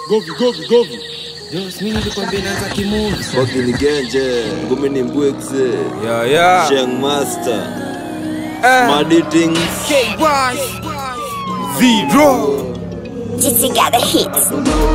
Govi. Just mimi nilikwambia naanza kimuzi. Bogi ni genje, ngumi ni mbwekze. Yeah. Sheng Master. Smart Eatings. K-Boy. Zero. Just got the hits.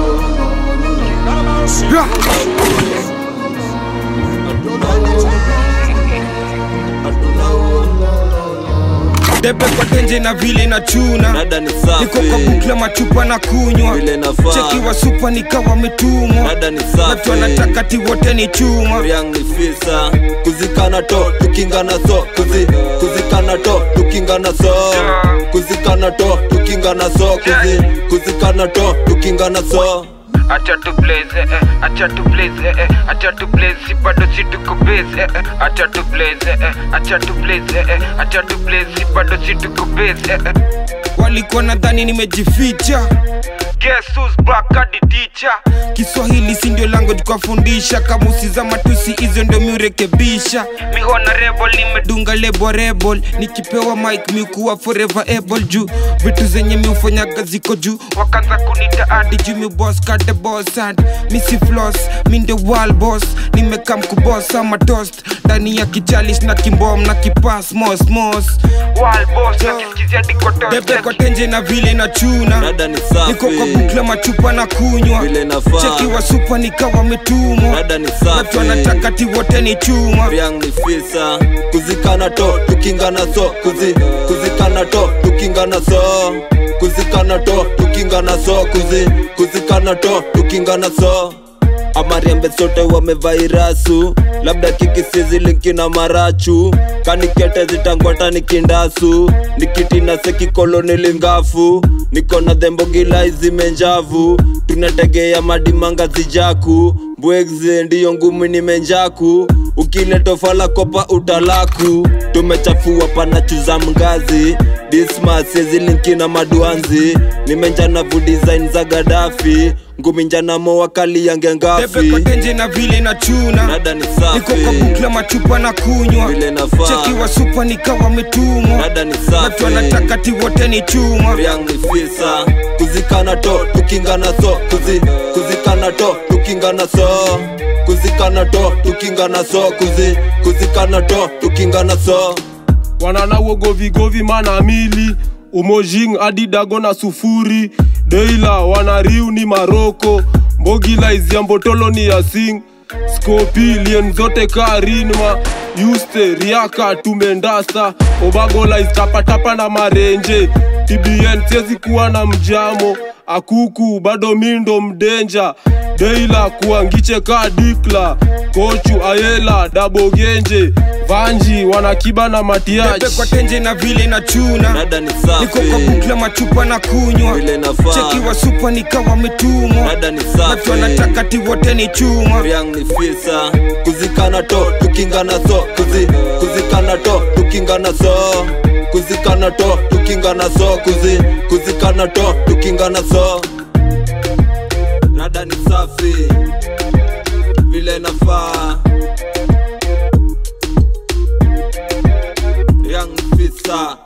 Debe kwa tenje na vile na chuna. Nada ni safi. Niko kwa bukla machupa na kunywa. Vile nafaa. Cheki wa super nikawa metumwa. Nada ni safi. Watu wanataka ti wote ni chuma. Riang ni fisa. Kuzikana to, tukingana so. Kuzikana to, tukingana so. Kuzikana to, tukingana so. Kuzikana to, tukingana so. Acha tu blaze, acha tu blaze, acha tu blaze, si bado si tuko base, acha tu blaze, acha tu blaze, acha tu blaze, si bado si tuko base. Walikuwa nadhani nimejificha. Guess who's back at the teacher? Kiswahili si ndio language kwa fundisha. Kamusi za matusi hizo ndio miurekebisha. Mi honorable Dunga lebo rebel. Nikipewa mic miukuwa forever able juu vitu zenye miufanyaga ziko juu. wakanza kunita adi. Did you me boss cut the boss and missy floss. Mi ndio wall boss. Nimekam kuboss ama toast. Ndani ya kijalish na kimbom na kipas mos. Wall boss, nakisikizia diko toast. Bebe kwa tenje na vile na chuna. Nada ni safi. Niko kwa bukla machupa na kunywa. Vile nafaa. Cheki wa super nikawa metumwa. Nada ni safi. Watu wanataka ti wote ni chuma. Riang ni fisa. Kuzikana to, tukingana so. Kuzikana to, tukingana so. Kuzikana to, tukingana so. Kuzikana to, tukingana so. Amariambe sote wamevairasu. Labda kikisizi linki na marachu. Kanikete zitangwata nikindasu. Nikitina seki koloneli ngafu. Niko na dhembo gila izimenjavu. Tunategea madimanga zijaku. Mbwegze ndiyo ngumi ni menjaku. Ukile tofala kopa utalaku. Tumechafua panachu za mgazi. Dismas sezi linki na maduanzi. Nimenjana vu design za Gaddafi. Ngumi njana mo wakali yange ngafi. Bebe kwa tenje na vile na chuna. Nada ni safi. Niko kwa bukla machupa na kunywa. Vile nafaa. Cheki wa super nikawa metumwa. Nada ni safi. Watu wanataka ti wote ni chuma. Riang ni fisa. Kuzikana to, tukingana so. Kuzikana to, tukingana so. Kuzikana to, tukingana so. Kuzikana to, tukingana so. Wanana wo govi mana mili. Umojing adidago na sufuri. Deila wanariu ni Maroko. Mbogila iziambotolo ni Yasing. Skopi lien zote karinma. Yuste riaka tumendasa. Obagola iztapatapa na marenje. TBN sezi kuwa na mjamo. Akuku bado mindo mdenja. Deila kuangiche ka dikla. Kochu ayela dabogenje. Vanji wanakiba na matiachi. Bebe kwa tenje na vile na chuna. Nada ni safi. Niko kwa bukla machupa na kunywa. Vile nafaa. Cheki wa super nikawa metumwa. Nada ni safi. Watu wanataka ti wote ni chuma. Riang ni fisa. Kuzikana to, tukingana so. Kuzikana to, tukingana so. Kuzikana to, tukingana so. Kuzikana to, tukingana so. Nada ni safi. Vile nafaa. Riang ni fisa.